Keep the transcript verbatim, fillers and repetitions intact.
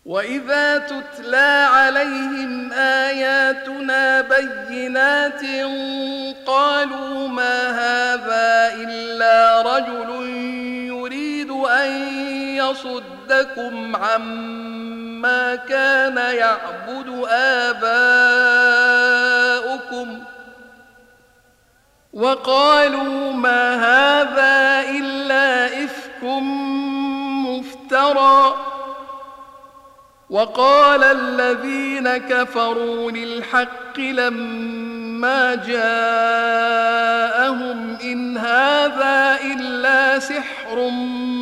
وإذا تتلى عليهم آياتنا بينات قالوا ما هذا إلا رجل يريد أن يصدكم عما كان يعبد آباؤكم وقالوا ما هذا إلا إفك مفترى. وقال الذين كفروا للحق لما جاءهم إن هذا إلا سحر